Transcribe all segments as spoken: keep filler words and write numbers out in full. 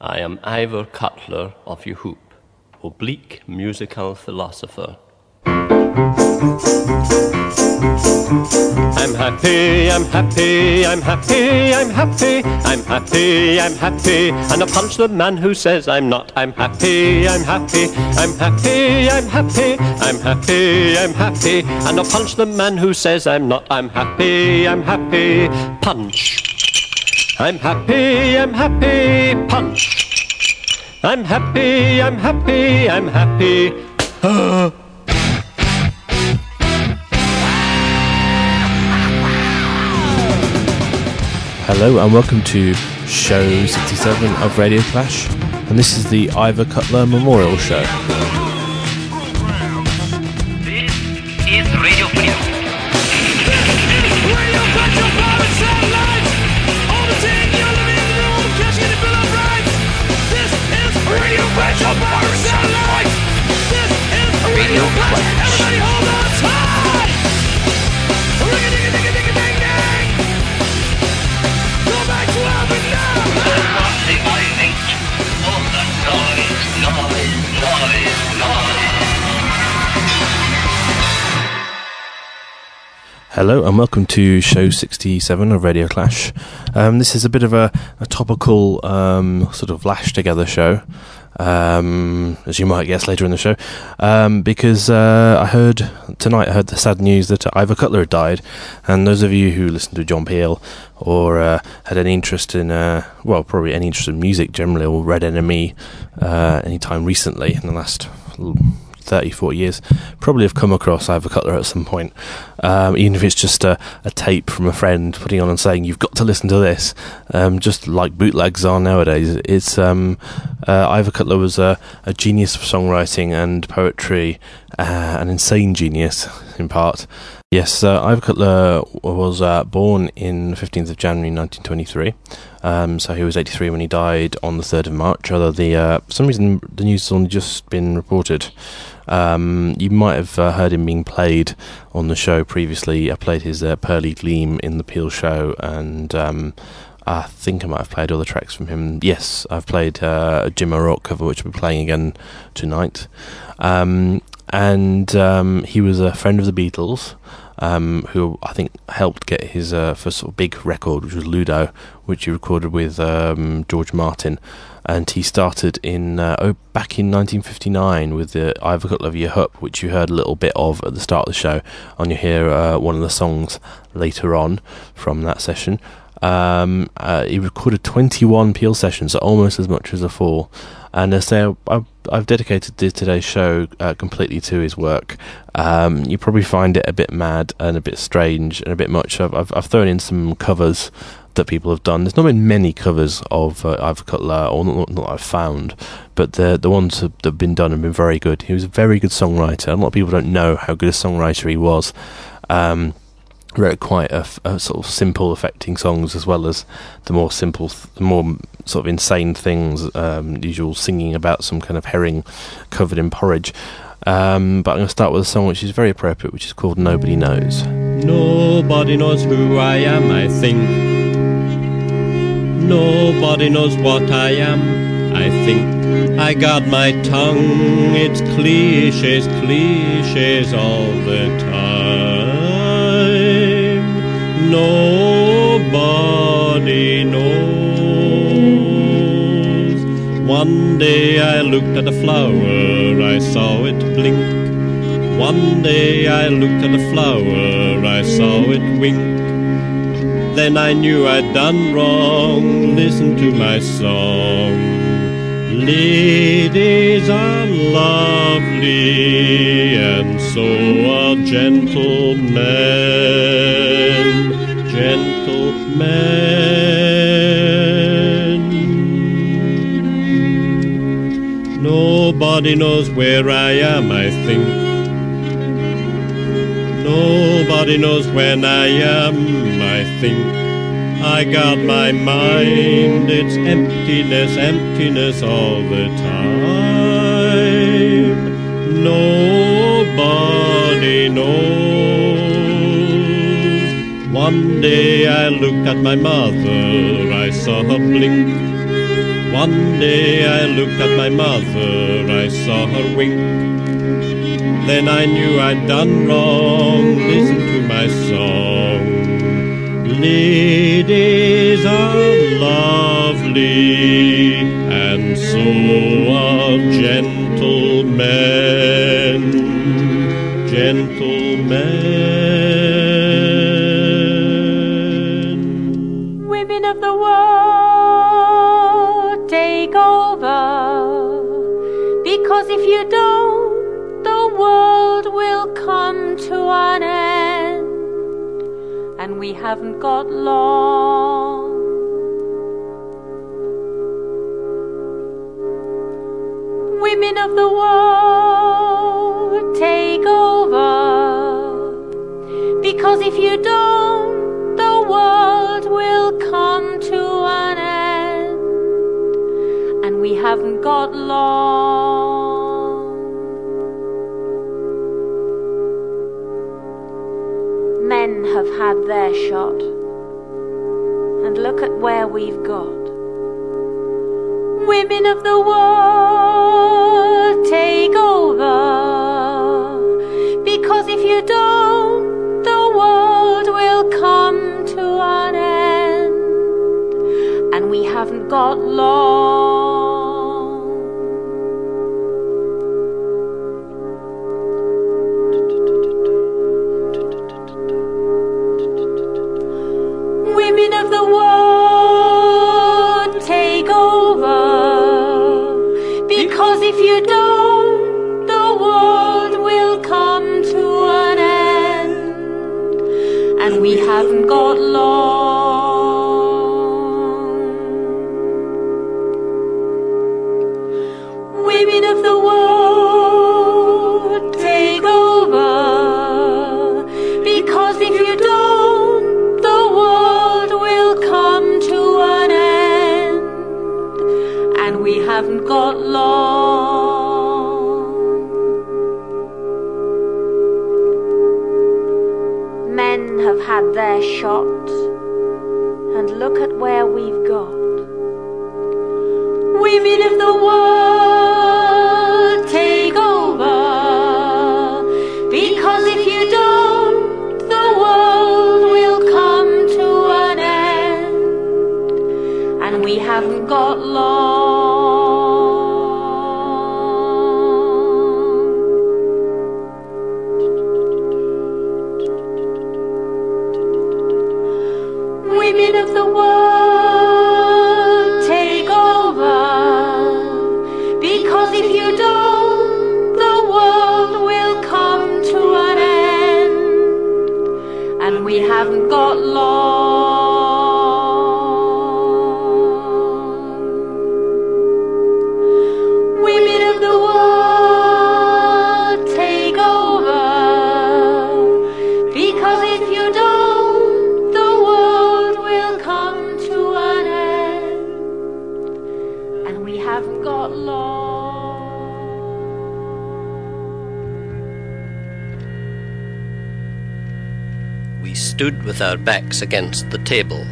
I am Ivor Cutler of Yehoop, oblique musical philosopher. I'm happy, I'm happy, I'm happy, I'm happy, I'm happy, I'm happy, and I punch the man who says I'm not. I'm happy, I'm happy, I'm happy, I'm happy, I'm happy, I'm happy, and I punch the man who says I'm not. I'm happy, I'm happy, punch. I'm happy, I'm happy, punch. I'm happy, I'm happy, I'm happy. Hello and welcome to show sixty-seven of Radio Clash, and this is the Ivor Cutler Memorial Show. This is Radio Freedom. Radio Clash, your power satellite. All the ten in your living room, cashing the bill of rights. This is Radio Clash, your power satellite. This is Radio Clash. Everybody hold on tight. Ring-a-ding-a-ding-a-ding-a-ding-ding. Go back to where we now. What the I think? All the noise, noise, noise, noise. Hello and welcome to show sixty-seven of Radio Clash. Um, this is a bit of a, a topical um, sort of lash together show, um, as you might guess later in the show, um, because uh, I heard tonight I heard the sad news that Ivor Cutler had died, and those of you who listen to John Peel or uh, had any interest in, uh, well, probably any interest in music generally, or read N M E uh, any time recently in the last thirty, forty years, probably have come across Ivor Cutler at some point, um, even if it's just a, a tape from a friend putting on and saying you've got to listen to this, um, just like bootlegs are nowadays. It's um, uh, Ivor Cutler was a, a genius for songwriting and poetry, uh, an insane genius in part. Yes, uh, Ivor Cutler was uh, born in the fifteenth of January nineteen twenty-three, um, so he was eighty-three when he died on the third of March, although the, uh, for some reason the news has only just been reported. Um, you might have uh, heard him being played on the show previously. I played his uh, Pearly Gleam in the Peel show, and um, I think I might have played other tracks from him. Yes, I've played uh, a Jim O'Rourke cover, which we'll be playing again tonight. Um, and um, he was a friend of the Beatles, um, who I think helped get his uh, first sort of big record, which was Ludo, which he recorded with um, George Martin. And he started in uh, oh, back in nineteen fifty-nine with the Ivor Cutler of Yehoop, which you heard a little bit of at the start of the show, and you hear uh, one of the songs later on from that session. Um, uh, he recorded twenty-one Peel sessions, so almost as much as a full. And as I say, I've, I've dedicated today's show uh, completely to his work. Um, you probably find it a bit mad and a bit strange and a bit much. I've, I've, I've thrown in some covers that people have done. There's not been many covers of uh, Ivor Cutler, or not, not that I've found, but the the ones that have been done have been very good. He was a very good songwriter. A lot of people don't know how good a songwriter he was. Um, wrote quite a, a sort of simple, affecting songs, as well as the more simple, the more sort of insane things, um, usual singing about some kind of herring covered in porridge. Um, but I'm going to start with a song which is very appropriate, which is called Nobody Knows. Nobody knows who I am, I think. Nobody knows what I am, I think. I got my tongue, it's cliches, cliches all the time. Nobody knows. One day I looked at a flower, I saw it blink. One day I looked at a flower, I saw it wink. Then I knew I'd done wrong, listen to my song. Ladies are lovely, and so are gentlemen, gentlemen. Nobody knows where I am, I think. Nobody knows when I am, I think. I got my mind, it's emptiness, emptiness all the time. Nobody knows. One day I looked at my mother, I saw her blink. One day I looked at my mother, I saw her wink. Then I knew I'd done wrong, listen to my song. Ladies are lovely, and so are gentlemen, gentlemen. Women of the world, take over, because if you don't, the world will come to an end, and we haven't got long. Women of the world, take over, because if you don't, the world will come to an end, and we haven't got long. Men have had their shot, and look at where we've got. Women of the world, take over, because if you don't, the world will come to an end, and we haven't got long. Women of the world, take over, because if you don't, the world will come to an end, and we haven't got long. Women of the world, take over, because if you don't, the world will come to an end, and we haven't got long. Men have had their shot, and look at where we've got. Women of the world, take over, because if you don't, the world will come to an end, and we haven't got long. Women of the world, take over, because if you don't, the world will come to an end, and we haven't got long. Women of the world, take over, because if you don't, the world will come to an end, and we haven't got long. We stood with our backs against the table.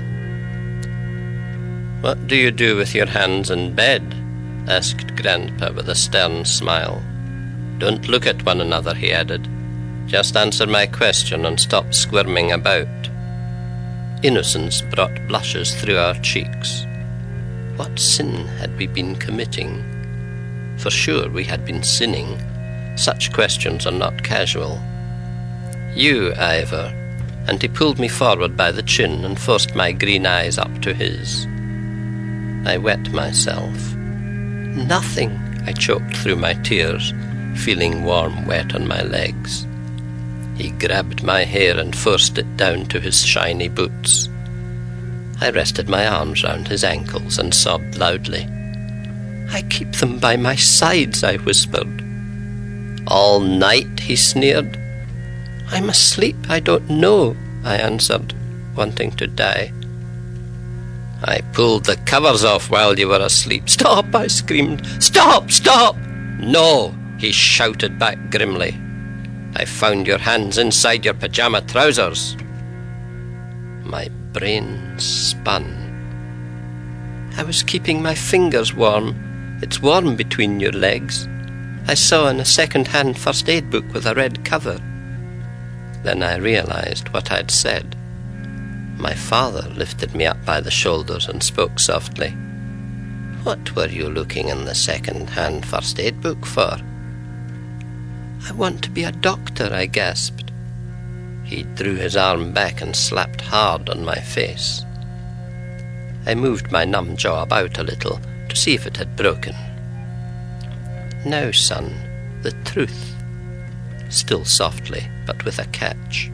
"What do you do with your hands in bed?" asked Grandpa with a stern smile. "Don't look at one another," he added. "Just answer my question and stop squirming about." Innocence brought blushes through our cheeks. What sin had we been committing? For sure we had been sinning. Such questions are not casual. "You, Ivor," and he pulled me forward by the chin and forced my green eyes up to his. I wet myself. "Nothing," I choked through my tears, feeling warm wet on my legs. He grabbed my hair and forced it down to his shiny boots. I rested my arms round his ankles and sobbed loudly. "I keep them by my sides," I whispered. "All night?" he sneered. "I'm asleep, I don't know," I answered, wanting to die. "I pulled the covers off while you were asleep." "Stop!" I screamed. "Stop! Stop!" "No!" he shouted back grimly. "I found your hands inside your pyjama trousers." My brain spun. I was keeping my fingers warm. It's warm between your legs. I saw in a second-hand first aid book with a red cover. Then I realized what I'd said. My father lifted me up by the shoulders and spoke softly. What were you looking in the second-hand first aid book for? I want to be a doctor, I gasped. He drew his arm back and slapped hard on my face. I moved my numb jaw about a little to see if it had broken. Now, son, the truth. Still softly, but with a catch.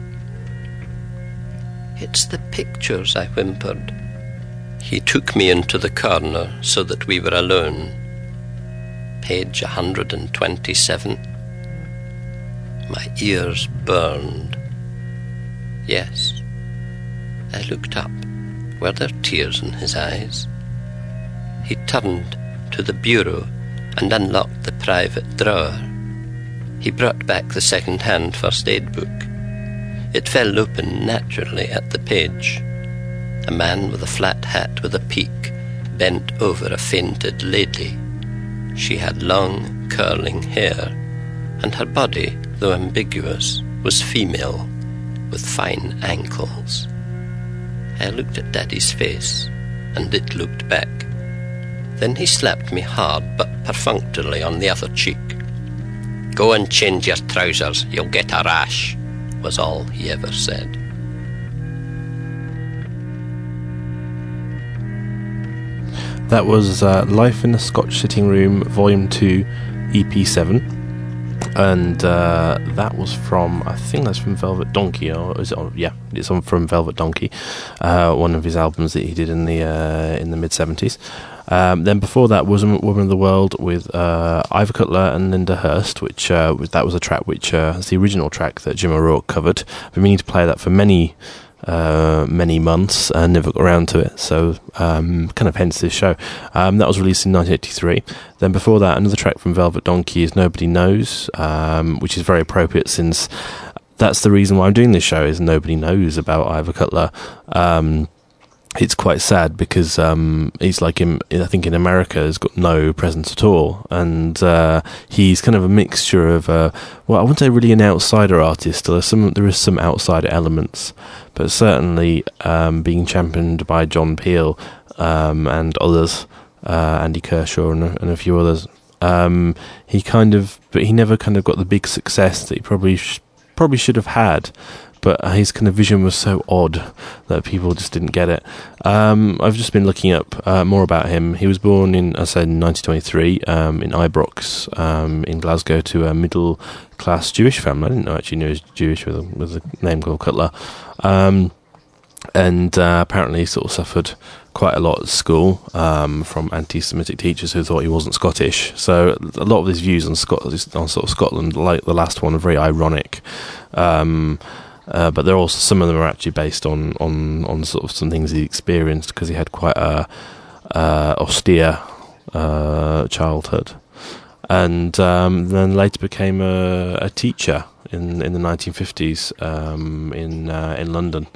It's the pictures, I whimpered. He took me into the corner so that we were alone. Page one hundred twenty-seven. My ears burned. Yes. I looked up. Were there tears in his eyes? He turned to the bureau and unlocked the private drawer. He brought back the second-hand first aid book. It fell open naturally at the page. A man with a flat hat with a peak bent over a fainted lady. She had long, curling hair, and her body, though ambiguous, was female, with fine ankles. I looked at Daddy's face, and it looked back. Then he slapped me hard but perfunctorily on the other cheek. Go and change your trousers, you'll get a rash, was all he ever said. That was uh, Life in a Scotch Sitting Room, Volume two, E P seven. And uh, that was from, I think that's from Velvet Donkey, or is it on, yeah, it's on from Velvet Donkey, uh, one of his albums that he did in the uh, in the mid seventies. Um, then before that was Woman of the World with uh, Ivor Cutler and Linda Hurst, which uh, that was a track which uh, is the original track that Jim O'Rourke covered. I've been meaning to play that for many uh, many months and never got around to it, so um, kind of hence this show. Um, that was released in nineteen eighty-three. Then before that, another track from Velvet Donkey is Nobody Knows, um, which is very appropriate since that's the reason why I'm doing this show, is nobody knows about Ivor Cutler. Um, it's quite sad because um, he's like in, I think in America has got no presence at all, and uh, he's kind of a mixture of uh, well, I wouldn't say really an outsider artist. There's some there is some outsider elements, but certainly um, being championed by John Peel um, and others, uh, Andy Kershaw and, and a few others. Um, he kind of, but he never kind of got the big success that he probably sh- probably should have had. But his kind of vision was so odd that people just didn't get it. Um, I've just been looking up uh, more about him. He was born in, I said, in nineteen twenty-three um, in Ibrox um, in Glasgow to a middle-class Jewish family. I didn't know actually knew he was Jewish with a, with a name called Cutler. Um, and uh, apparently sort of suffered quite a lot at school um, from anti-Semitic teachers who thought he wasn't Scottish. So a lot of his views on, Scot- on sort of Scotland, like the last one, are very ironic. Um Uh, but they're also, some of them are actually based on, on, on sort of some things he experienced, because he had quite a uh, austere uh, childhood, and um, then later became a, a teacher in in the nineteen fifties um, in uh, in London,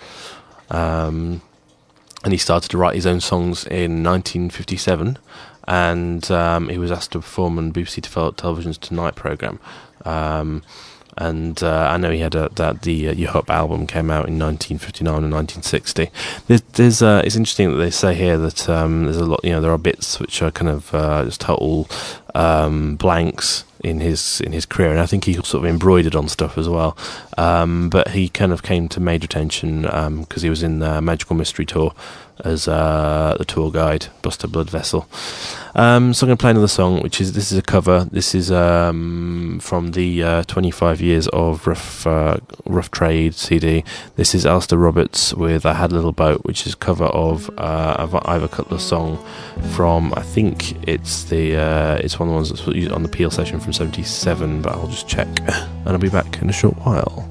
um, and he started to write his own songs in nineteen fifty-seven, and um, he was asked to perform on B B C Television's Tonight programme. Um, And uh, I know he had a, that the uh, Your Hope album came out in nineteen fifty-nine and nineteen sixty. There's, there's uh, it's interesting that they say here that um, there's a lot, you know, there are bits which are kind of uh, just total um, blanks in his in his career, and I think he sort of embroidered on stuff as well. Um, but he kind of came to major attention because um, he was in the Magical Mystery Tour as uh, the tour guide, Buster Blood Vessel. Um, so I'm going to play another song, which is, this is a cover. This is um, from the uh, twenty-five years of Rough, uh, Rough Trade C D. This is Alistair Roberts with I Had a Little Boat, which is a cover of uh, Ivor Cutler's song from, I think it's the uh, it's one of the ones that's used on the Peel session from seventy-seven, but I'll just check, and I'll be back in a short while.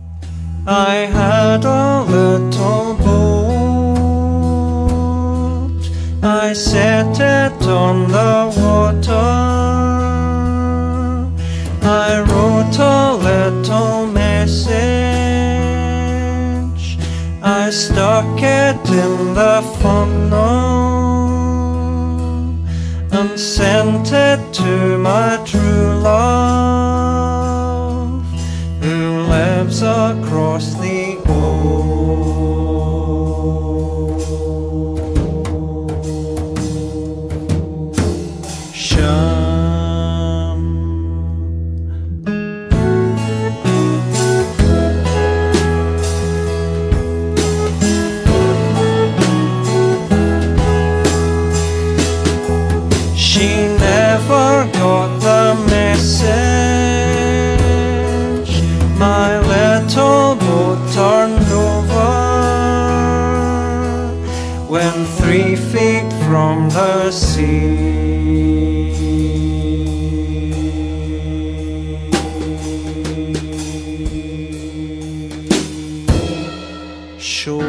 I had a little boat, I set it on the water, I wrote a little message, I stuck it in the funnel, sent it to my true love, who lives across the ocean. She never got the message. My little boat turned over when three feet from the sea. Shore.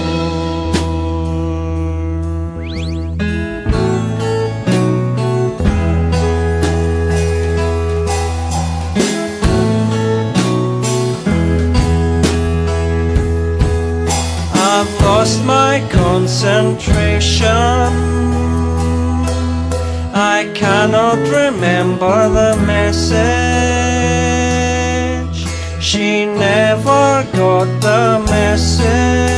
I've lost my concentration. I cannot remember the message. She never got the message.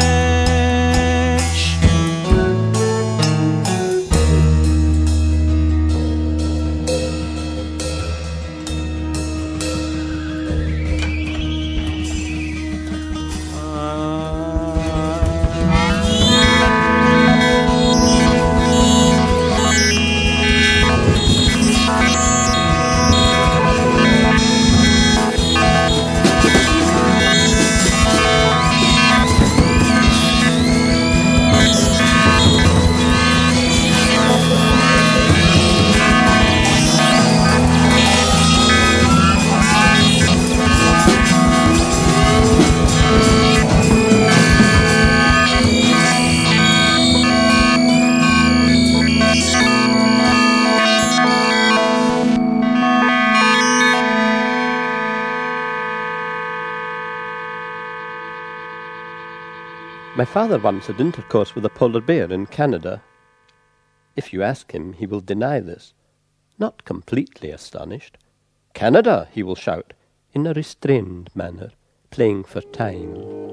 My father once had intercourse with a polar bear in Canada. If you ask him, he will deny this, not completely astonished. "Canada!" he will shout, in a restrained manner, playing for time.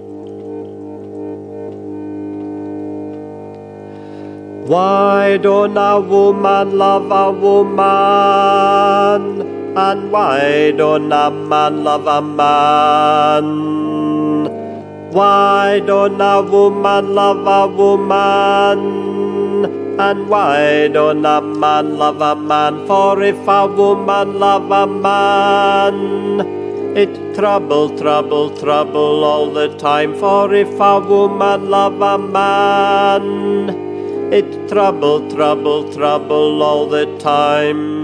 Why don't a woman love a woman? And why don't a man love a man? Why don't a woman love a woman? And why don't a man love a man? For if a woman love a man, it trouble, trouble, trouble all the time. For if a woman love a man, it trouble, trouble, trouble all the time.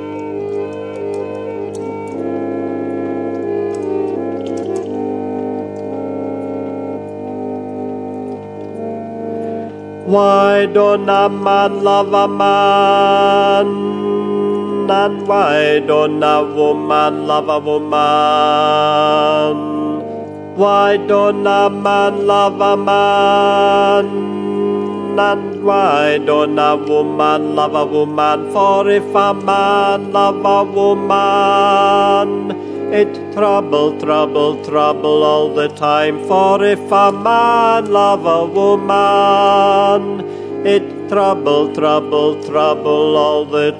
Why don't a man love a man? And why don't a woman love a woman? Why don't a man love a man? And why don't a woman love a woman? For if a man love a woman, it trouble, trouble, trouble all the time. For if a man love a woman, it trouble, trouble, trouble all the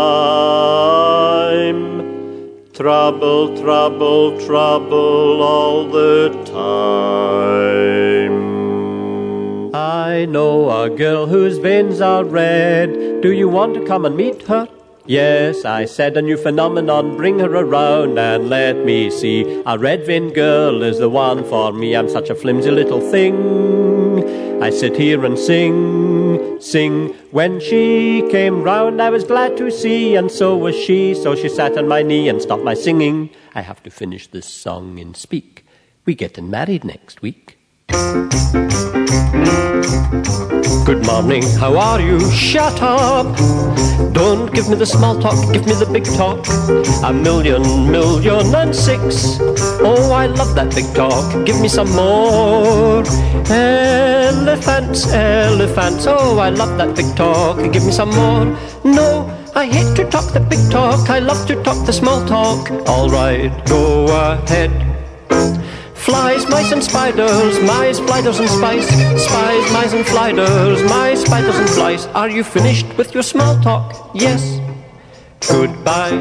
time. Trouble, trouble, trouble all the time. I know a girl whose veins are red. Do you want to come and meet her? Yes, I said, a new phenomenon, bring her around and let me see. A red-veined girl is the one for me, I'm such a flimsy little thing. I sit here and sing, sing. When she came round I was glad to see, and so was she, so she sat on my knee and stopped my singing. I have to finish this song in speak. We getting married next week. Good morning, how are you? Shut up! Don't give me the small talk, give me the big talk. A million, million and six. Oh, I love that big talk, give me some more. Elephants, elephants, oh, I love that big talk, give me some more. No, I hate to talk the big talk, I love to talk the small talk. All right, go ahead. Flies, mice and spiders, mice, spiders and spice. Spies, mice and sliders, mice, spiders and flies. Are you finished with your small talk? Yes. Goodbye.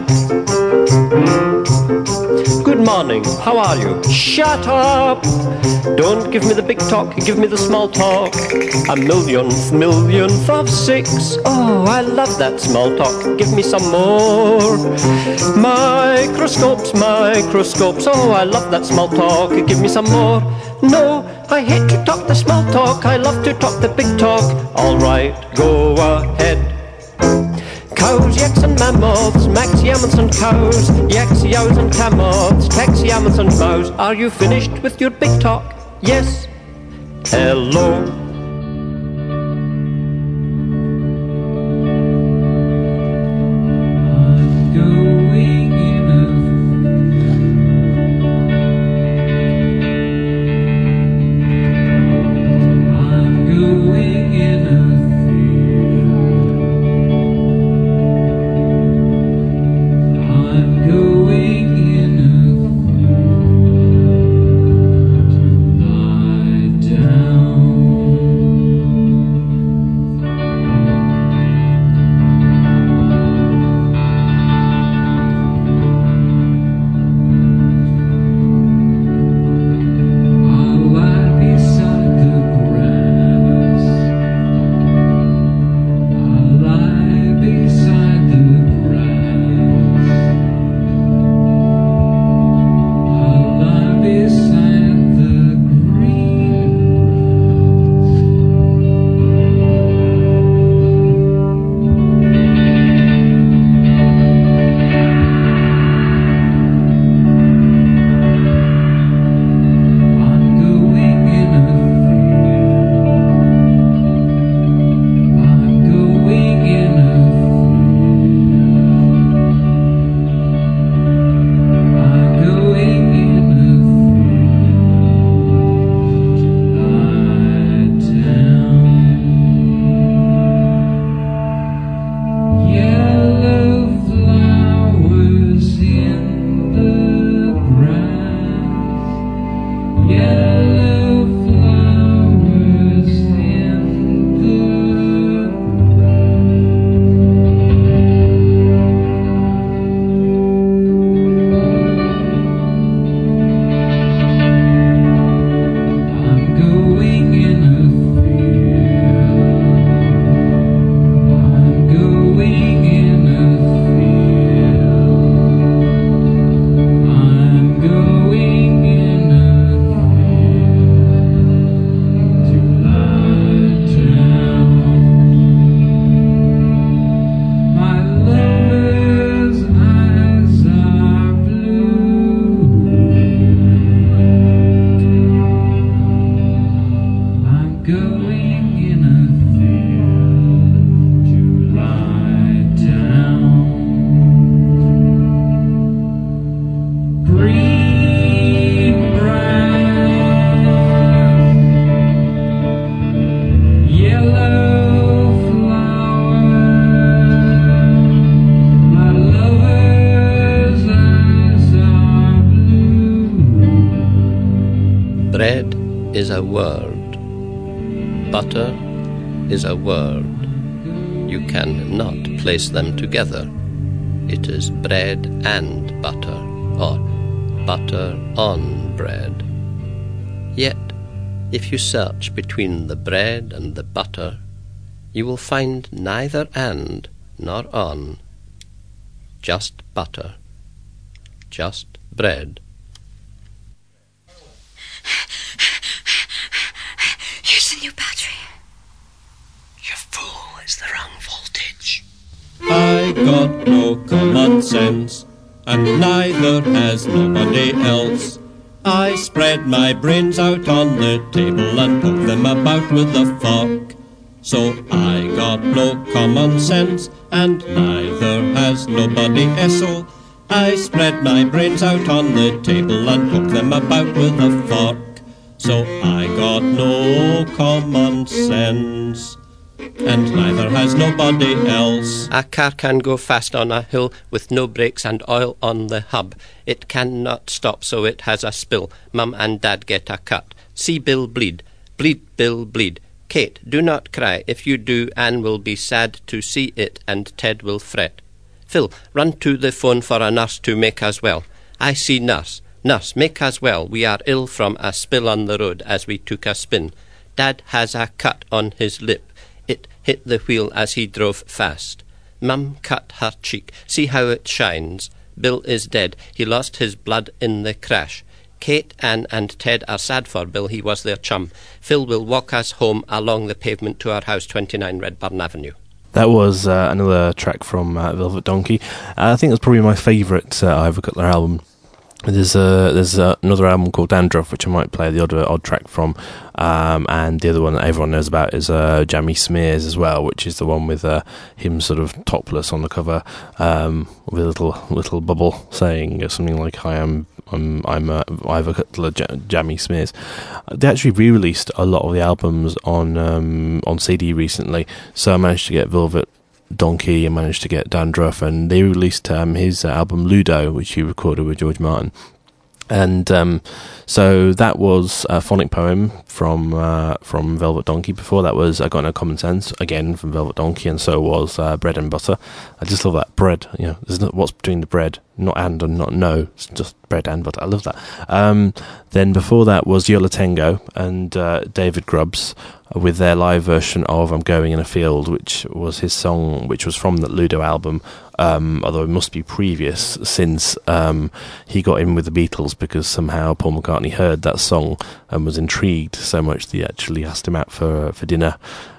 Good morning, how are you? Shut up! Don't give me the big talk, give me the small talk. A millionth, millionth of six. Oh, I love that small talk. Give me some more. Microscopes, microscopes. Oh, I love that small talk. Give me some more. No, I hate to talk the small talk. I love to talk the big talk. All right, go ahead. Cows, yaks and mammoths, max, yammers and cows, yaks, yows and camots, tax, yammers and mows. Are you finished with your big talk? Yes. Hello. Bread is a word. Butter is a word. You cannot place them together. It is bread and butter, or butter on bread. Yet, if you search between the bread and the butter, you will find neither and nor on. Just butter. Just bread. Here's the new battery. You fool, it's the wrong voltage. I got no common sense, and neither has nobody else. I spread my brains out on the table and poke them about with a fork. So I got no common sense, and neither has nobody else. So I spread my brains out on the table and poke them about with a fork. So I got no common sense. and neither has nobody else. A car can go fast on a hill with no brakes and oil on the hub. It cannot stop, so it has a spill. Mum and Dad get a cut. See Bill bleed. Bleed, Bill, bleed. Kate, do not cry. If you do, Anne will be sad to see it, and Ted will fret. Phil, run to the phone for a nurse to make us well. I see nurse. Nurse, make us well. We are ill from a spill on the road as we took a spin. Dad has a cut on his lip. It hit the wheel as he drove fast. Mum cut her cheek. See how it shines. Bill is dead. He lost his blood in the crash. Kate, Anne and Ted are sad for Bill. He was their chum. Phil will walk us home along the pavement to our house, twenty-nine Redburn Avenue. That was uh, another track from uh, Velvet Donkey. Uh, I think that's probably my favourite uh, Ivor Cutler album. There's uh, there's uh, another album called Dandruff, which I might play the odd odd track from, um, and the other one that everyone knows about is uh, Jammy Smears as well, which is the one with uh, him sort of topless on the cover, um, with a little little bubble saying something like "I am I'm I'm uh, Ivor Cutler J- Jammy Smears." They actually re-released a lot of the albums on um, on C D recently, so I managed to get Velvet Donkey and managed to get Dandruff, and they released um, his uh, album Ludo, which he recorded with George Martin. And um, so that was a phonic poem from uh, from Velvet Donkey. Before that was I Got No Common Sense, again from Velvet Donkey, and so was uh, Bread and Butter. I just love that bread. You know, there's not, what's between the bread, not and and not no, it's just bread and butter. I love that. Um, then before that was Yola Tengo and uh, David Grubbs with their live version of I'm Going in a Field, which was his song, which was from the Ludo album, um, although it must be previous, since um, he got in with the Beatles, because somehow Paul McCartney heard that song and was intrigued so much that he actually asked him out for for dinner.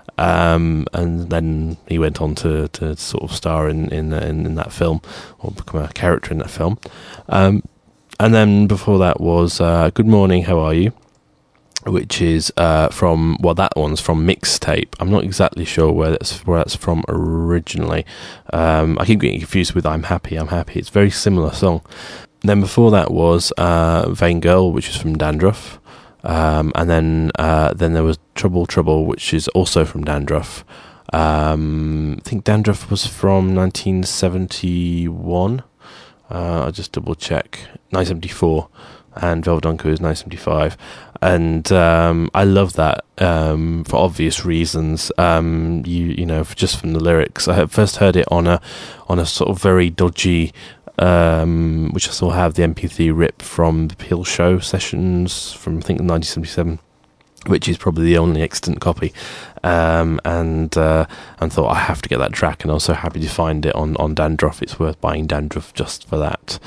Um, and then he went on to, to sort of star in, in, in, in that film, or become a character in that film. Um, and then before that was uh, Good Morning, How Are You? Which is uh, from, well, that one's from Mixtape. I'm not exactly sure where that's where that's from originally. Um, I keep getting confused with I'm Happy, I'm Happy. It's a very similar song. Then before that was uh, Vain Girl, which is from Dandruff. Um, and then uh, then there was Trouble Trouble, which is also from Dandruff. Um, I think Dandruff was from nineteen seventy-one. Uh, I'll just double check. nineteen seventy-four. And Velvet Donkey was nineteen seventy-five. And um, I love that um, for obvious reasons. Um, you you know, just from the lyrics. I first heard it on a on a sort of very dodgy, um, which I still have the M P three rip from the Peel Show sessions from I think nineteen seventy-seven, which is probably the only extant copy. Um, and uh, and thought I have to get that track, and I was so happy to find it on on Dandruff. It's worth buying Dandruff just for that.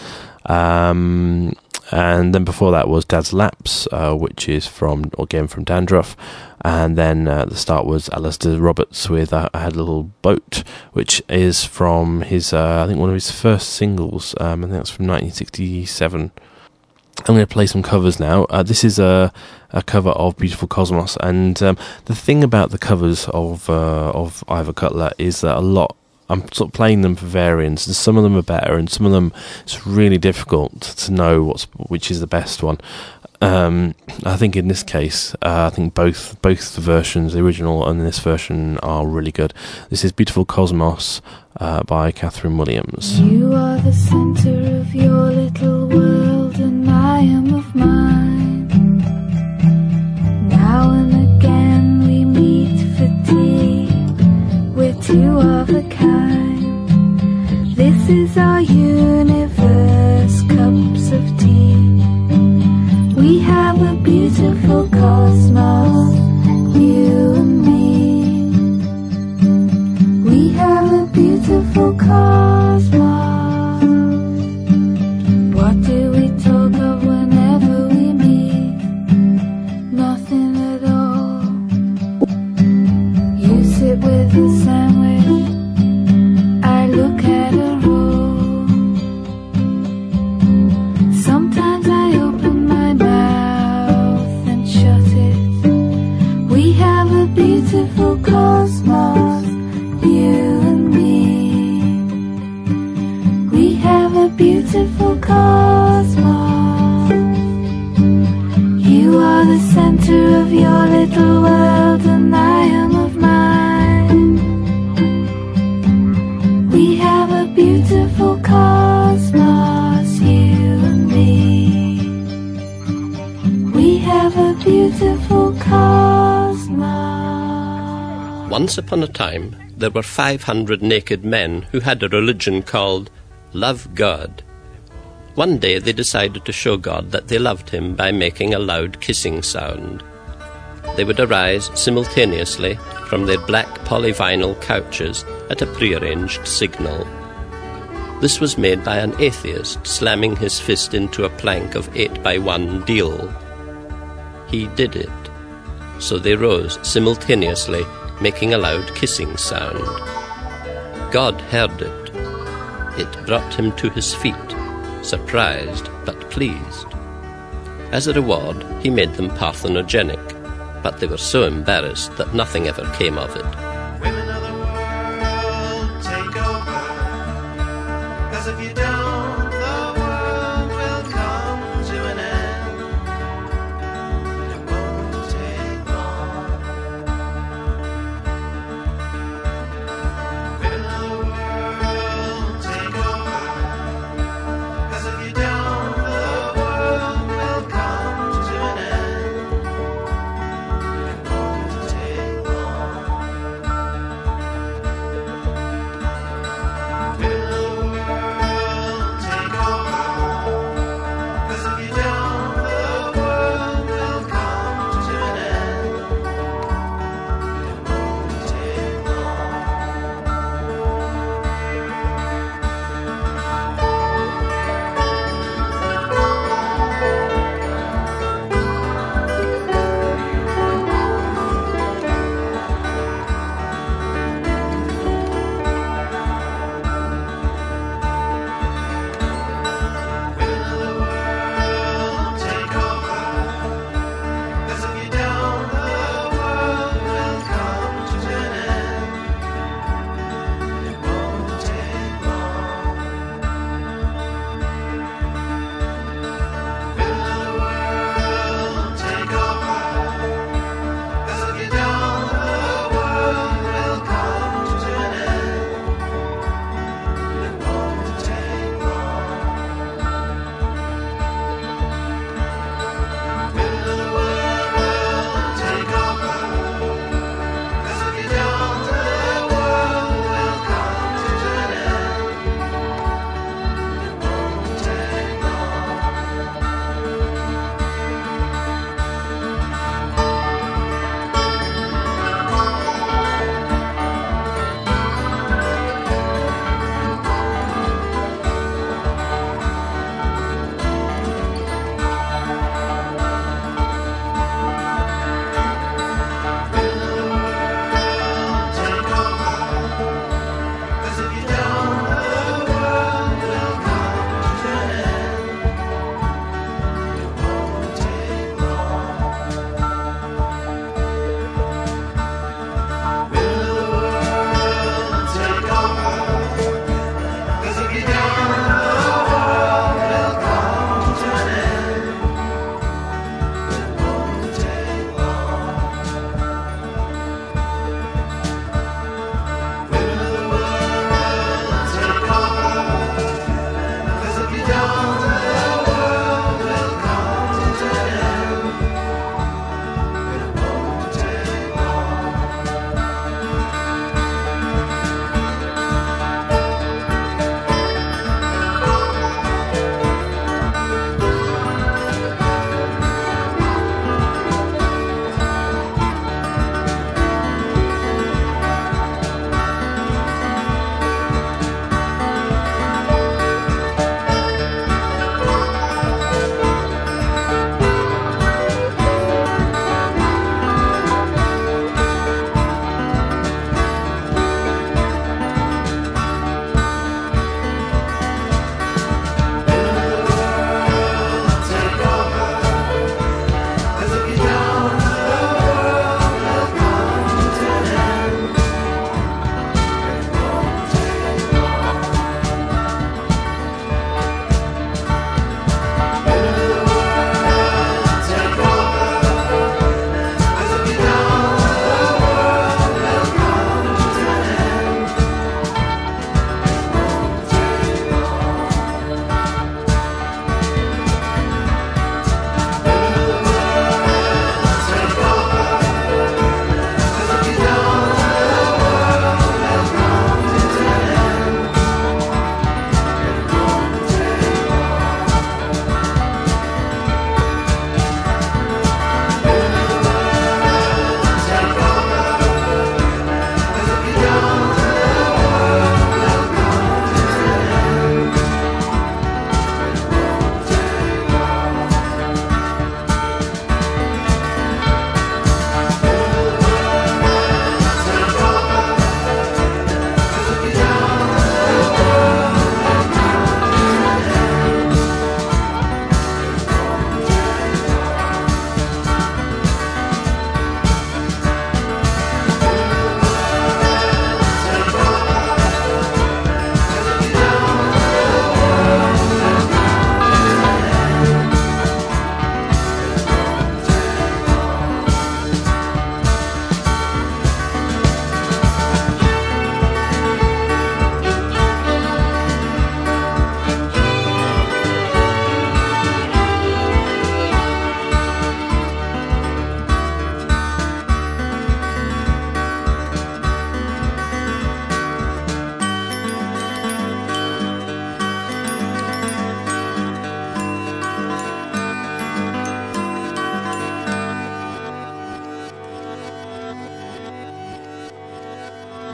Um, And then before that was Dad's Laps, uh, which is from, again, from Dandruff. And then uh, at the start was Alistair Roberts with uh, I Had a Little Boat, which is from his, uh, I think, one of his first singles. Um, I think that's from nineteen sixty-seven. I'm going to play some covers now. Uh, this is a, a cover of Beautiful Cosmos. And um, the thing about the covers of, uh, of Ivor Cutler is that a lot, I'm sort of playing them for variants, and some of them are better, and some of them it's really difficult to know what's which is the best one. Um, I think in this case, uh, I think both both the versions, the original and this version, are really good. This is Beautiful Cosmos uh, by Catherine Williams. You are the centre of your little world, and I am of mine. Now and again we meet for tea. We're two of a kind. This is our universe, cups of tea. We have a beautiful cosmos, you and me. We have a beautiful cosmos. What do we talk of whenever we meet? Nothing at all. You sit with a sandwich, I look at a roll. Sometimes I open my mouth and shut it. We have a beautiful cosmos, you and me. We have a beautiful cosmos. You are the center of your little world, and I am of mine. Once upon a time, there were five hundred naked men who had a religion called Love God. One day they decided to show God that they loved him by making a loud kissing sound. They would arise simultaneously from their black polyvinyl couches at a prearranged signal. This was made by an atheist slamming his fist into a plank of eight by one deal. He did it. So they rose simultaneously, making a loud kissing sound. God heard it. It brought him to his feet, surprised but pleased. As a reward, he made them parthenogenic, but they were so embarrassed that nothing ever came of it. Women of the world, take over. 'Cause if you don't, the world will come to an end. It won't take long. Women of the world, take over. 'Cause if you don't, the world will come to an end. It won't take long. Women of the world,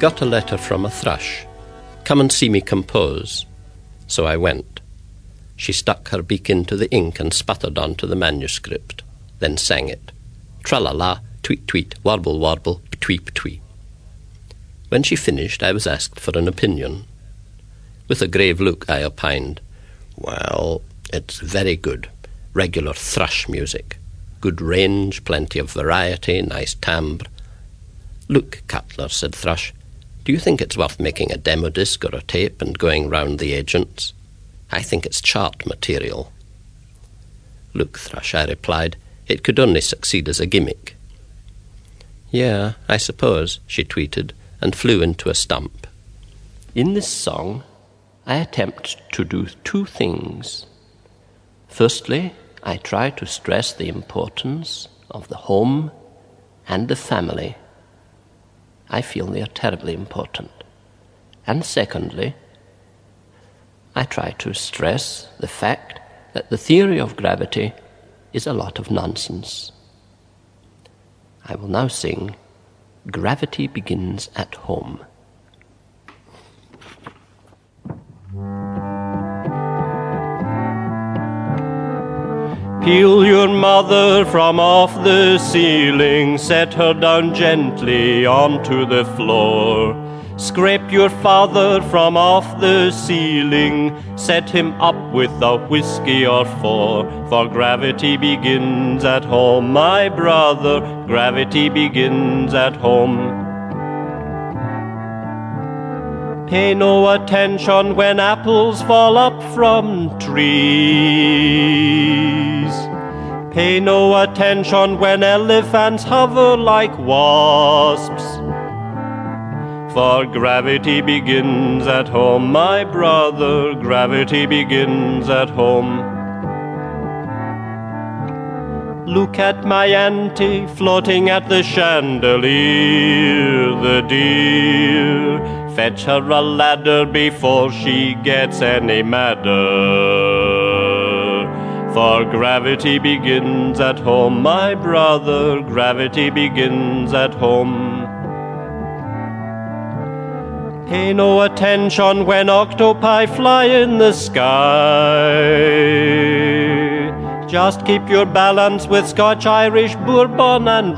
got a letter from a thrush. Come and see me compose. So I went. She stuck her beak into the ink and sputtered onto the manuscript, then sang it. Tra-la-la, tweet-tweet, warble-warble, ptwee-ptwee. When she finished, I was asked for an opinion. With a grave look, I opined, "Well, it's very good. Regular thrush music. Good range, plenty of variety, nice timbre." "Look, Cutler," said Thrush, "do you think it's worth making a demo disc or a tape and going round the agents? I think it's chart material." "Look, Thrush," I replied, "it could only succeed as a gimmick." "Yeah, I suppose," she tweeted, and flew into a stump. "In this song, I attempt to do two things. Firstly, I try to stress the importance of the home and the family. I feel they are terribly important. And secondly, I try to stress the fact that the theory of gravity is a lot of nonsense. I will now sing Gravity Begins at Home. Peel your mother from off the ceiling, set her down gently onto the floor. Scrape your father from off the ceiling, set him up with a whiskey or four. For gravity begins at home, my brother, gravity begins at home. Pay no attention when apples fall up from trees. Pay no attention when elephants hover like wasps. For gravity begins at home, my brother, gravity begins at home. Look at my auntie floating at the chandelier, the dear. Fetch her a ladder before she gets any madder. For gravity begins at home, my brother, gravity begins at home. Pay no attention when octopi fly in the sky. Just keep your balance with Scotch, Irish, Bourbon and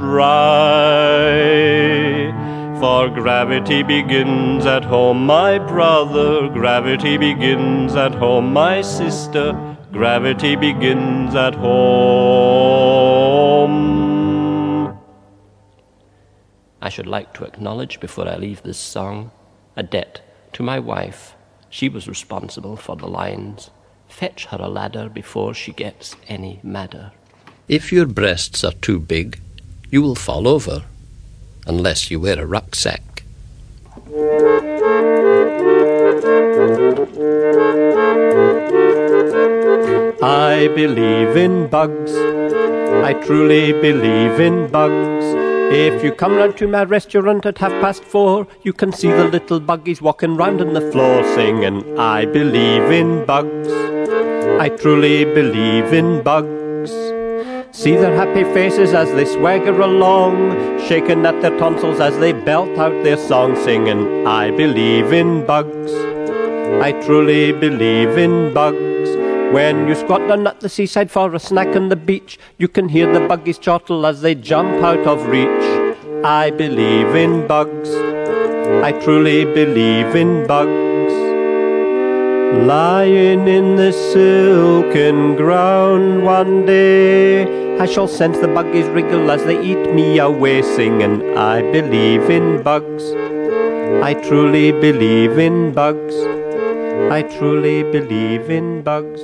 rye. For gravity begins at home, my brother, gravity begins at home, my sister, gravity begins at home. I should like to acknowledge before I leave this song a debt to my wife. She was responsible for the lines, "Fetch her a ladder before she gets any madder." If your breasts are too big, you will fall over, unless you wear a rucksack. I believe in bugs. I truly believe in bugs. If you come round to my restaurant at half past four, you can see the little buggies walking round on the floor singing, I believe in bugs. I truly believe in bugs. See their happy faces as they swagger along, shaking at their tonsils as they belt out their song singing, I believe in bugs. I truly believe in bugs. When you squat down at the seaside for a snack on the beach, you can hear the buggies chortle as they jump out of reach. I believe in bugs. I truly believe in bugs. Lying in the silken ground one day, I shall sense the buggies wriggle as they eat me away, singing, I believe in bugs. I truly believe in bugs. I truly believe in bugs.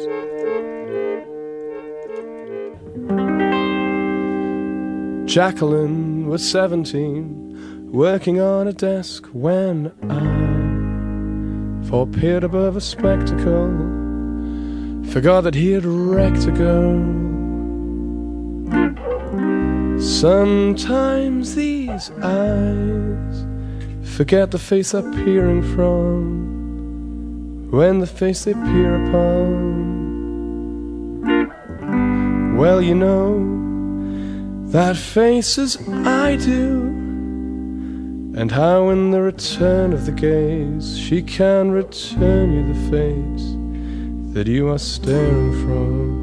Jacqueline was seventeen, working on a desk when I, for peered above a spectacle, forgot that he had wrecked a girl. Sometimes these eyes forget the face they're peering from, when the face they peer upon, well, you know, that face as I do and how in the return of the gaze she can return you the face that you are staring from.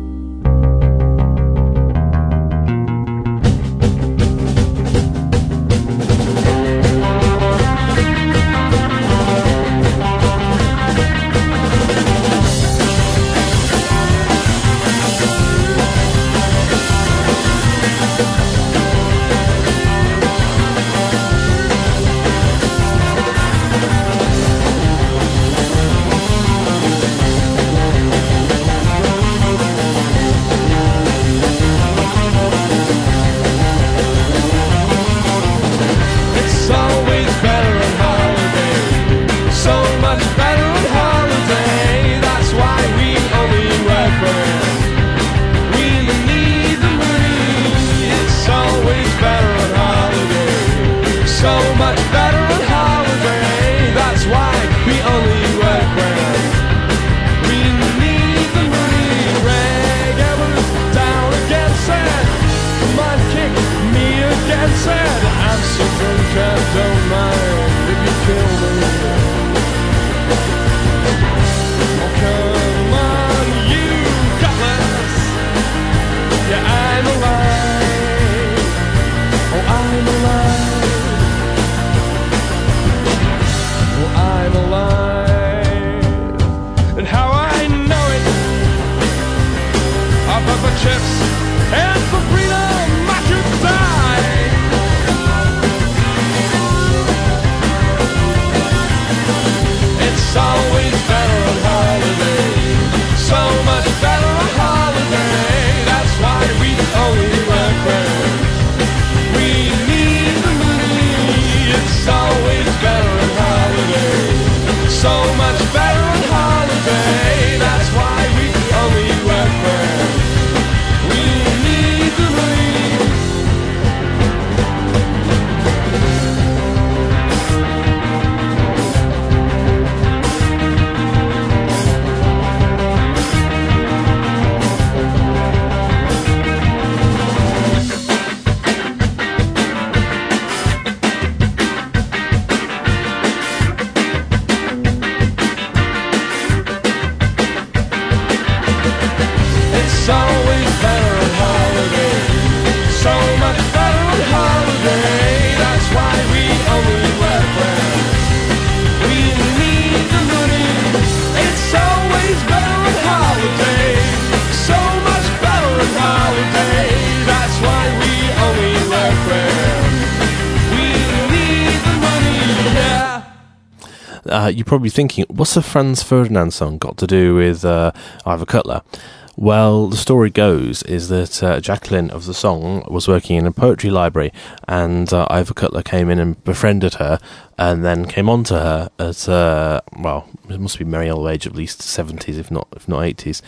Uh, you're probably thinking, what's the Franz Ferdinand song got to do with uh, Ivor Cutler? Well, the story goes is that uh, Jacqueline of the song was working in a poetry library, and uh, Ivor Cutler came in and befriended her, and then came on to her at uh, well, it must be merry old age, at least seventies, if not if not eighties,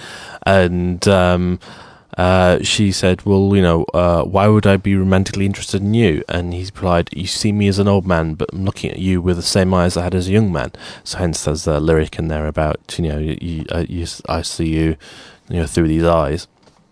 and um, uh, she said, "Well, you know, uh, why would I be romantically interested in you?" And he replied, "You see me as an old man, but I'm looking at you with the same eyes I had as a young man." So hence there's a lyric in there about, you know, you, uh, you, I see you, you know, through these eyes,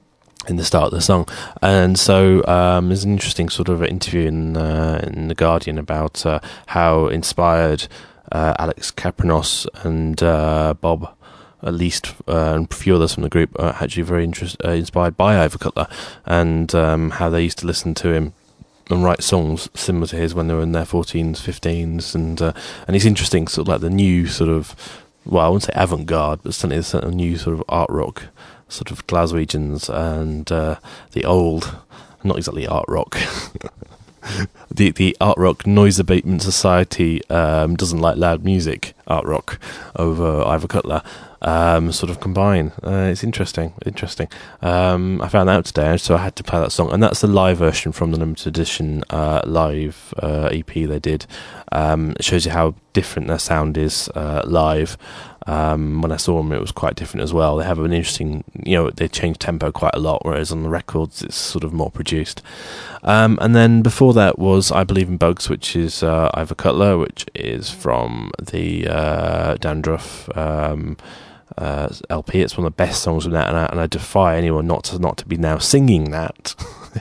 in the start of the song. And so um, there's an interesting sort of interview in uh, in The Guardian about uh, how inspired uh, Alex Kapranos and uh, Bob, at least, uh, and a few others from the group, are actually very interest, uh, inspired by Ivor Cutler, and um, how they used to listen to him and write songs similar to his when they were in their fourteens, fifteens, and uh, and it's interesting, sort of like the new sort of, well, I wouldn't say avant-garde, but certainly a new sort of art rock, sort of Glaswegians, and uh, the old, not exactly art rock, the the art rock Noise Abatement Society um, doesn't like loud music art rock over Ivor Cutler. Um, sort of combine. Uh, it's interesting, interesting. Um, I found that out today, so I had to play that song, and that's the live version from the limited edition uh, live uh, E P they did. Um, it shows you how different their sound is uh, live. Um, when I saw them, it was quite different as well. They have an interesting, you know, they change tempo quite a lot, whereas on the records it's sort of more produced. Um, and then before that was I Believe in Bugs, which is uh, Ivor Cutler, which is from the uh, Dandruff um, uh, L P. It's one of the best songs from that, and I, and I defy anyone not to not to be now singing that.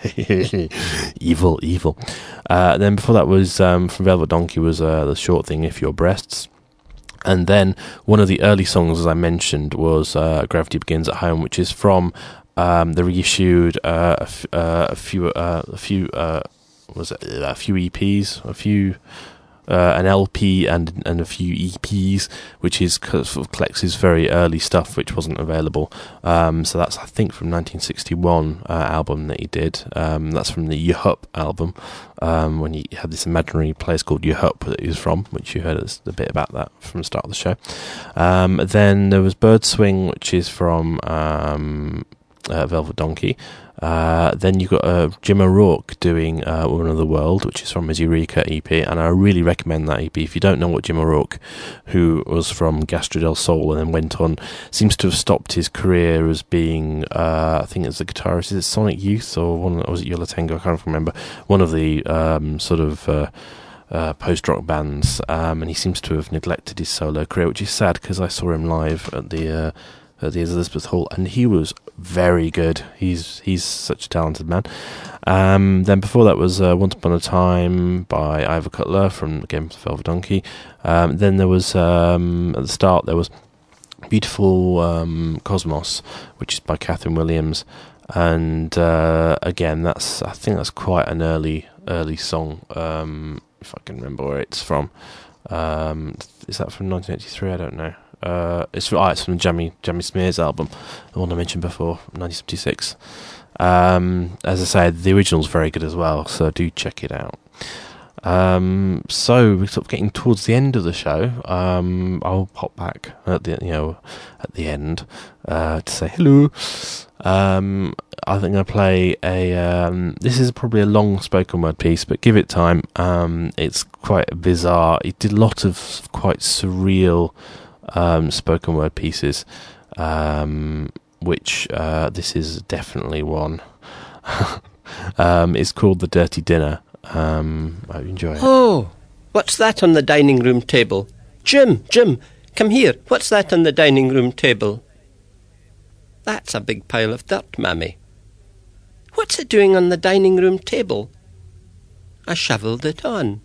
evil, evil. Uh, then before that was um, from Velvet Donkey was uh, the short thing, If Your Breasts. And then one of the early songs, as I mentioned, was uh, Gravity Begins at Home, which is from um, the reissued uh, a, f- uh, a few uh, a few uh, was it a few E Ps, a few. Uh, an L P and and a few E Ps, which is sort of collects his very early stuff, which wasn't available. Um, so that's I think from nineteen sixty-one uh, album that he did. Um, that's from the Yuhup album, um, when he had this imaginary place called Yuhup that he was from, which you heard a bit about that from the start of the show. Um, then there was Bird Swing, which is from um, uh, Velvet Donkey. Uh, then you've got uh, Jim O'Rourke doing uh, Woman of the World, which is from his Eureka E P, and I really recommend that E P. If you don't know what Jim O'Rourke, who was from Gastro del Sol and then went on, seems to have stopped his career as being, uh, I think it's the guitarist, is it Sonic Youth or one, or was it Yo La Tengo? I can't remember. One of the um, sort of uh, uh, post-rock bands, um, and he seems to have neglected his solo career, which is sad because I saw him live at the... Uh, at the Elizabeth Hall, and he was very good. He's he's such a talented man. Um, then before that was uh, Once Upon a Time by Ivor Cutler from again Velvet Donkey. Um, then there was um, at the start there was Beautiful um, Cosmos, which is by Catherine Williams, and uh, again that's I think that's quite an early early song. Um, if I can remember where it's from. Um, is that from nineteen eighty-three? I don't know. Uh, it's, oh, it's from the Jamie, Jamie Smears album, the one I mentioned before, nineteen seventy-six. Um, as I said, the original's very good as well, so do check it out. Um, so we're sort of getting towards the end of the show. Um, I'll pop back at the you know at the end uh, to say hello. Um, I think I'm going to play a. Um, this is probably a long spoken word piece, but give it time. Um, it's quite bizarre. He did a lot of quite surreal. Um, spoken word pieces, um, which uh, this is definitely one. um, it's called The Dirty Dinner. Um, I enjoy it. Oh, what's that on the dining room table? Jim, Jim, come here. What's that on the dining room table? That's a big pile of dirt, Mammy. What's it doing on the dining room table? I shovelled it on.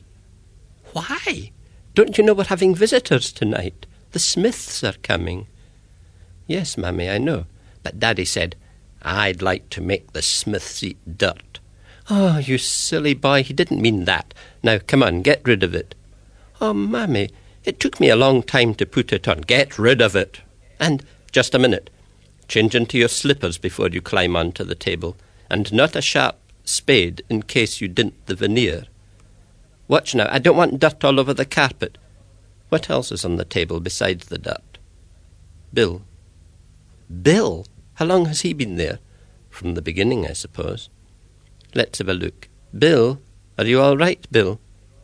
Why? Don't you know we're having visitors tonight? The Smiths are coming. Yes, Mammy, I know. But Daddy said, I'd like to make the Smiths eat dirt. Oh, you silly boy, he didn't mean that. Now, come on, get rid of it. Oh, Mammy, it took me a long time to put it on. Get rid of it. And, just a minute, change into your slippers before you climb onto the table, and not a sharp spade in case you dint the veneer. Watch now, I don't want dirt all over the carpet. What else is on the table besides the dirt? Bill. Bill? How long has he been there? From the beginning, I suppose. Let's have a look. Bill? Are you all right, Bill?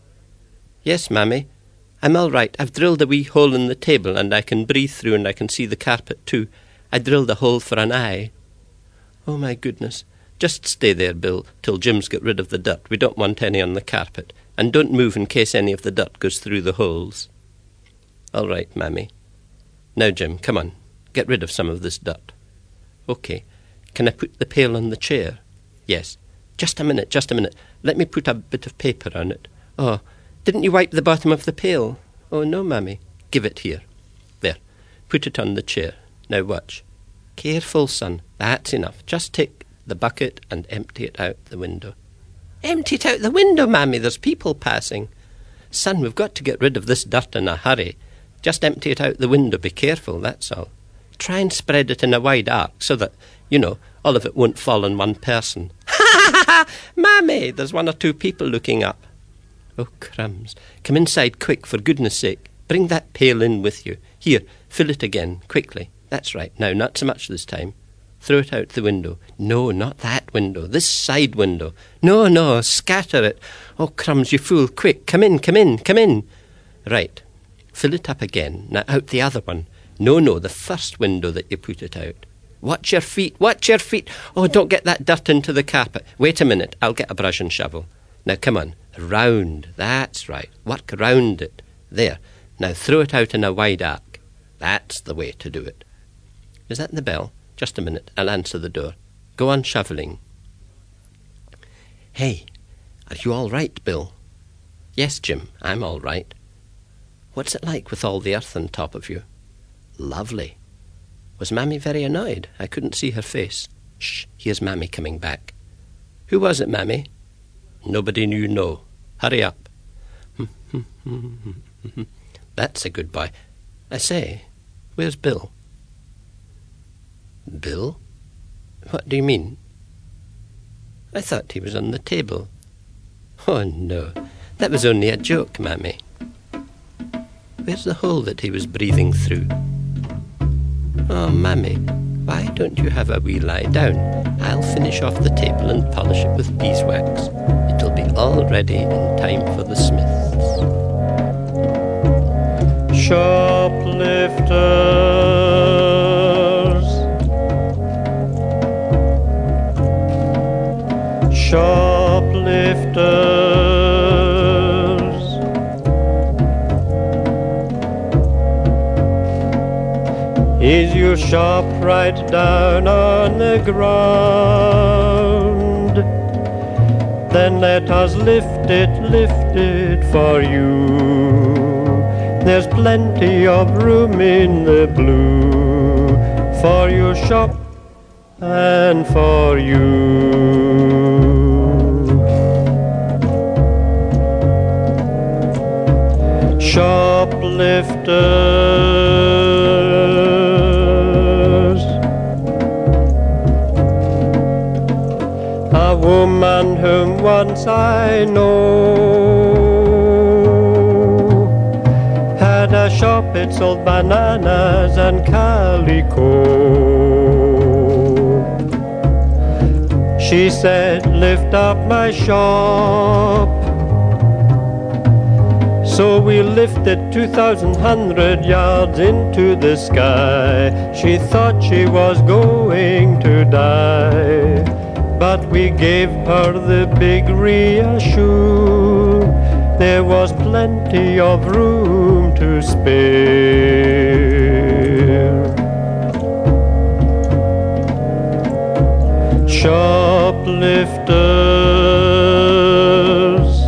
Yes, Mammy. I'm all right. I've drilled a wee hole in the table, and I can breathe through, and I can see the carpet, too. I drilled a hole for an eye. Oh, my goodness. Just stay there, Bill, till Jim's got rid of the dirt. We don't want any on the carpet. And don't move in case any of the dirt goes through the holes. All right, Mammy. Now, Jim, come on. Get rid of some of this dirt. OK. Can I put the pail on the chair? Yes. Just a minute, just a minute. Let me put a bit of paper on it. Oh, didn't you wipe the bottom of the pail? Oh, no, Mammy. Give it here. There. Put it on the chair. Now watch. Careful, son. That's enough. Just take the bucket and empty it out the window. Empty it out the window, Mammy. There's people passing. Son, we've got to get rid of this dirt in a hurry. Just empty it out the window. Be careful, that's all. Try and spread it in a wide arc so that, you know, all of it won't fall on one person. Ha ha ha! Mammy, there's one or two people looking up. Oh, crumbs. Come inside quick, for goodness sake. Bring that pail in with you. Here, fill it again, quickly. That's right. Now, not so much this time. Throw it out the window. No, not that window. This side window. No, no, scatter it. Oh, crumbs, you fool. Quick, come in, come in, come in. Right. Fill it up again. Now out the other one. No, no, the first window that you put it out. Watch your feet, watch your feet. Oh, don't get that dirt into the carpet. Wait a minute, I'll get a brush and shovel. Now come on, round. That's right. Work round it. There. Now throw it out in a wide arc. That's the way to do it. Is that the bell? Just a minute, I'll answer the door. Go on shoveling. Hey, are you all right, Bill? Yes, Jim, I'm all right. What's it like with all the earth on top of you? Lovely. Was Mammy very annoyed? I couldn't see her face. Shh, here's Mammy coming back. Who was it, Mammy? Nobody knew, no. Hurry up. That's a good boy. I say, where's Bill? Bill? What do you mean? I thought he was on the table. Oh, no. That was only a joke, Mammy. Where's the hole that he was breathing through? Oh, Mammy, why don't you have a wee lie down? I'll finish off the table and polish it with beeswax. It'll be all ready in time for the smiths. Shoplifters, shoplifters, is your shop right down on the ground? Then let us lift it, lift it for you. There's plenty of room in the blue for your shop and for you. Shoplifters, a woman whom once I know had a shop, it sold bananas and calico. She said, lift up my shop. So we lifted two thousand hundred yards into the sky. She thought she was going to die, but we gave her the big reassure. There was plenty of room to spare. Shoplifters,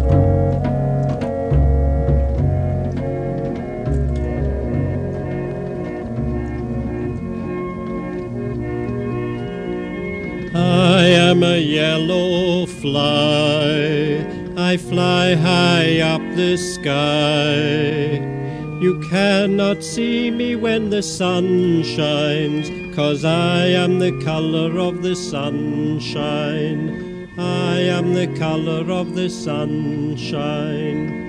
I am a yellow fly, I fly high up the sky. You cannot see me when the sun shines, 'cause I am the color of the sunshine. I am the color of the sunshine.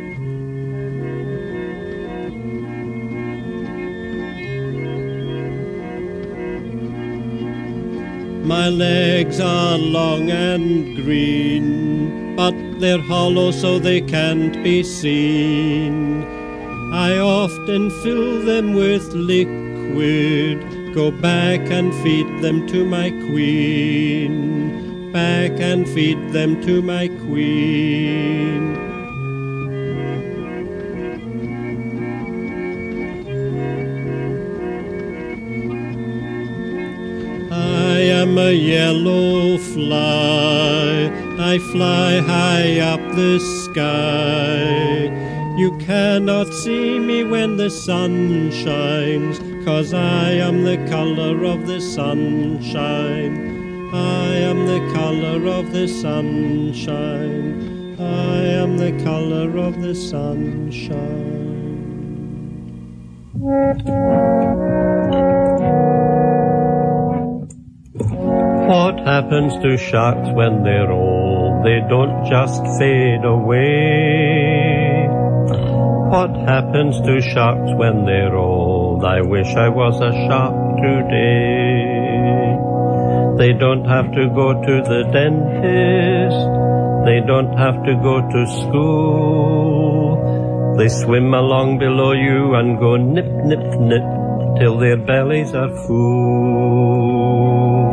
My legs are long and green, but they're hollow so they can't be seen. I often fill them with liquid, go back and feed them to my queen, back and feed them to my queen. I am a yellow fly, I fly high up the sky. You cannot see me when the sun shines, 'cause I am the color of the sunshine. I am the color of the sunshine. I am the color of the sunshine. What happens to sharks when they're old? They don't just fade away. What happens to sharks when they're old? I wish I was a shark today. They don't have to go to the dentist. They don't have to go to school. They swim along below you and go nip, nip, nip till their bellies are full.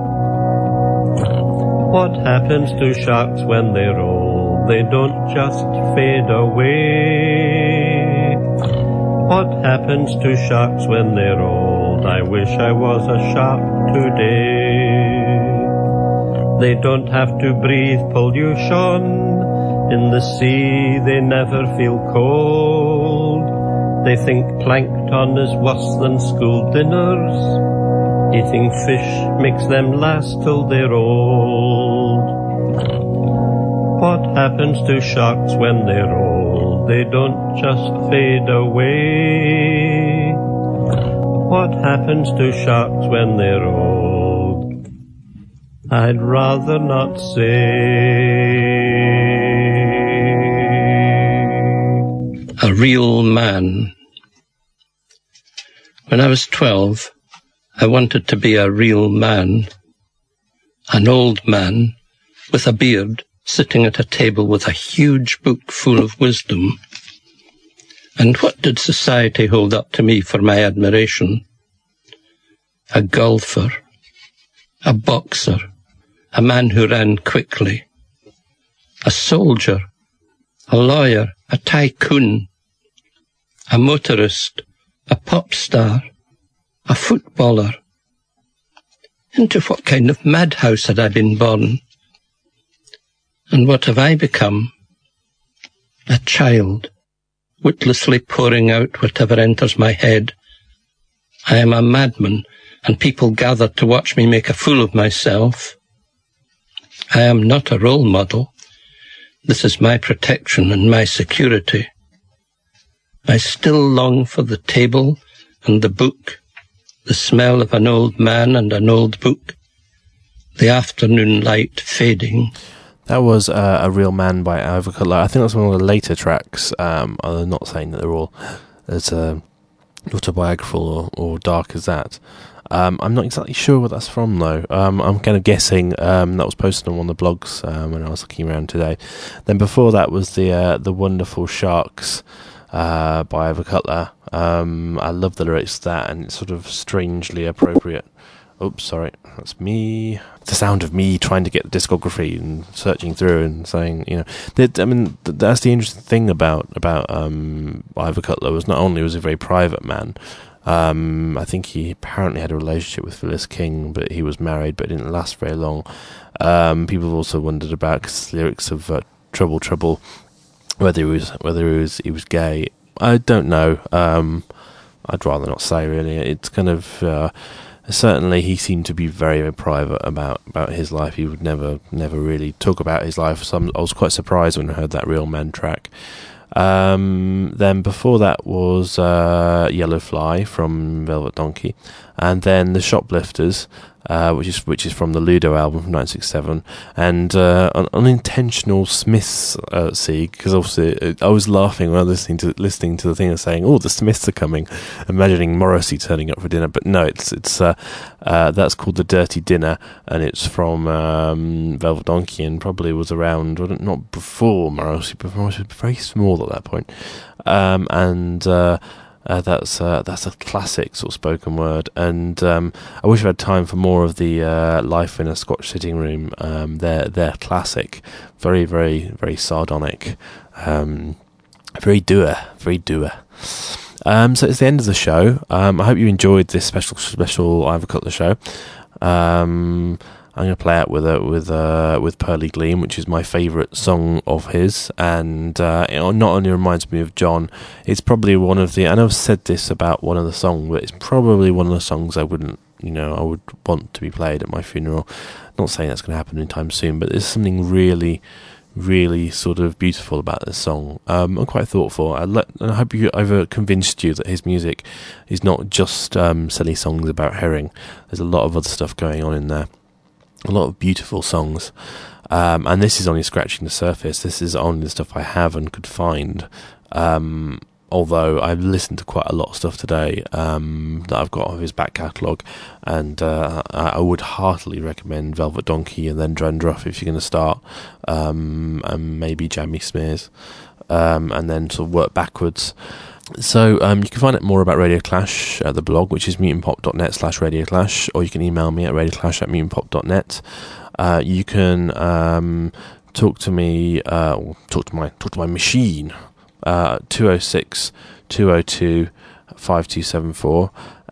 What happens to sharks when they're old? They don't just fade away. What happens to sharks when they're old? I wish I was a shark today. They don't have to breathe pollution. In the sea they never feel cold. They think plankton is worse than school dinners. Eating fish makes them last till they're old. What happens to sharks when they're old? They don't just fade away. What happens to sharks when they're old? I'd rather not say. A real man. When I was twelve, I wanted to be a real man. An old man with a beard sitting at a table with a huge book full of wisdom. And what did society hold up to me for my admiration? A golfer, a boxer, a man who ran quickly, a soldier, a lawyer, a tycoon, a motorist, a pop star, a footballer. Into what kind of madhouse had I been born? And what have I become? A child, witlessly pouring out whatever enters my head. I am a madman, and people gather to watch me make a fool of myself. I am not a role model. This is my protection and my security. I still long for the table and the book, the smell of an old man and an old book, the afternoon light fading. That was uh, A Real Man by Ivor Cutler. I think that's one of the later tracks. Um, I'm not saying that they're all as uh, autobiographical or, or dark as that. Um, I'm not exactly sure what that's from, though. Um, I'm kind of guessing um, that was posted on one of the blogs um, when I was looking around today. Then before that was the uh, the Wonderful Sharks uh, by Ivor Cutler. Um, I love the lyrics to that, and it's sort of strangely appropriate. Oops, sorry, that's me. The sound of me trying to get the discography and searching through and saying, you know, that, I mean, that's the interesting thing about about um, Ivor Cutler was not only was he a very private man. Um, I think he apparently had a relationship with Phyllis King, but he was married, but it didn't last very long. Um, people have also wondered about cause the lyrics of uh, "Trouble, Trouble," whether he was whether he was he was gay. I don't know. Um, I'd rather not say. Really, it's kind of uh, certainly he seemed to be very, very private about, about his life. He would never never really talk about his life. So I was quite surprised when I heard that Real Man track. Um, then before that was uh, Yellow Fly from Velvet Donkey, and then The Shoplifters, uh, which is which is from the Ludo album from nineteen sixty-seven, and uh, an unintentional Smiths uh, seed, because obviously I was laughing when I was listening to listening to the thing and saying, "Oh, the Smiths are coming," imagining Morrissey turning up for dinner, but no, it's it's uh, uh, that's called The Dirty Dinner, and it's from um, Velvet Donkey, and probably was around not before Morrissey, but Morrissey was very small at that point, um, and. Uh, Uh, that's uh, that's a classic sort of spoken word, and um, I wish I had time for more of the uh, Life in a Scotch Sitting Room. Um, they're they're classic, very very very sardonic, um, very doer, very doer. Um, so it's the end of the show. Um, I hope you enjoyed this special special Ivor Cutler show. Um, I'm going to play out with uh, with uh, with Pearly Gleam, which is my favourite song of his, and uh, it not only reminds me of John, it's probably one of the. I know I've said this about one of the songs, but it's probably one of the songs I wouldn't, you know, I would want to be played at my funeral. Not saying that's going to happen anytime soon, but there's something really, really sort of beautiful about this song. Um, I'm quite thoughtful. I, let, I hope you, I've convinced you that his music is not just um, silly songs about herring. There's a lot of other stuff going on in there. A lot of beautiful songs, um, and this is only scratching the surface. This is only the stuff I have and could find, um, although I've listened to quite a lot of stuff today um, that I've got of his back catalogue, and uh, I would heartily recommend Velvet Donkey and then Drendraff if you're going to start, um, and maybe Jammy Smears, um, and then sort of work backwards. So um, you can find out more about Radio Clash at the blog, which is mutantpop.net slash Radio Clash, or you can email me at radioclash at mutantpop.net. Uh, you can um, talk to me, uh, or talk to my talk to my machine, uh, two oh six, two oh two, five two seven four,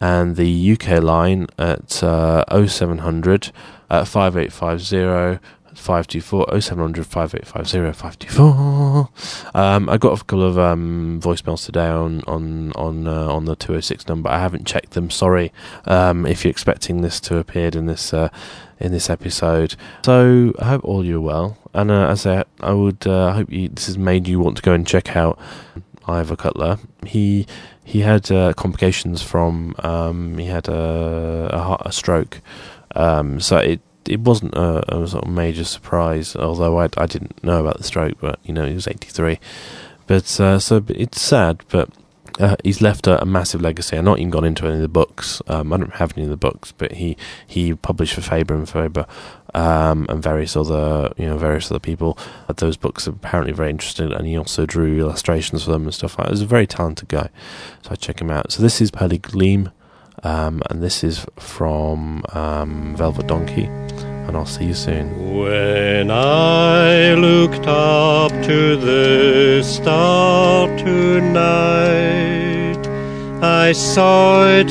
and the U K line at uh, oh seven hundred uh, five eight five zero five two four oh seven hundred five eight five zero five two four. Um, I got a couple of um, voicemails today on on on uh, on the two oh six number. I haven't checked them. Sorry um, if you're expecting this to appear in this uh, in this episode. So I hope all you're well, and uh, as I I would uh, hope you, this has made you want to go and check out Ivor Cutler. He he had uh, complications from um, he had a a, heart, a stroke. Um, so it. It wasn't a, a sort of major surprise, although I, I didn't know about the stroke. But you know, he was eighty-three. But uh, so it's sad. But uh, he's left a, a massive legacy. I've not even gone into any of the books. Um, I don't have any of the books, but he, he published for Faber and Faber um, and various other you know various other people. But those books are apparently very interesting, and he also drew illustrations for them and stuff like that. He was a very talented guy, so I check him out. So this is Pearly Gleam. Um, and this is from um, Velvet Donkey, and I'll see you soon. When I looked up to the star tonight, I saw it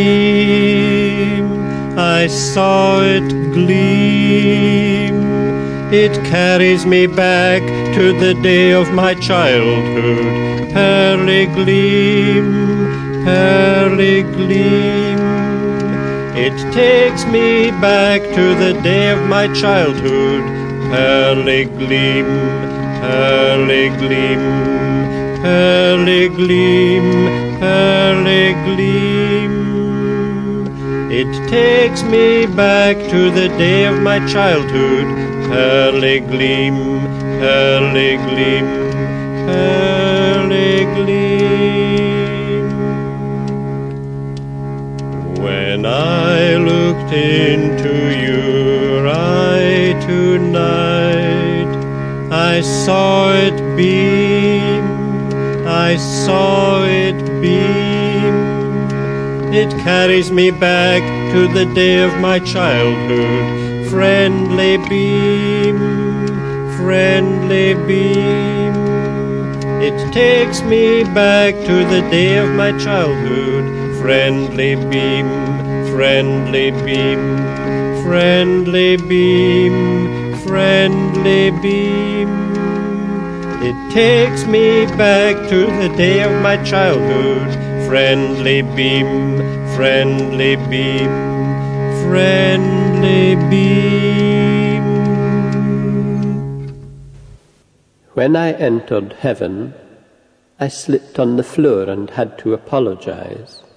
gleam, I saw it gleam. It carries me back to the day of my childhood. Pearly gleam, pearly gleam. It takes me back to the day of my childhood. Pearly gleam, pearly gleam, pearly gleam, pearly gleam. It takes me back to the day of my childhood. Pearly gleam, pearly gleam, pearly gleam. When I looked into your eye tonight, I saw it beam, I saw it beam. It carries me back to the day of my childhood. Friendly beam, friendly beam. It takes me back to the day of my childhood. Friendly beam, friendly beam, friendly beam, friendly beam. It takes me back to the day of my childhood. Friendly beam, friendly beam, friendly beam. When I entered heaven, I slipped on the floor and had to apologize.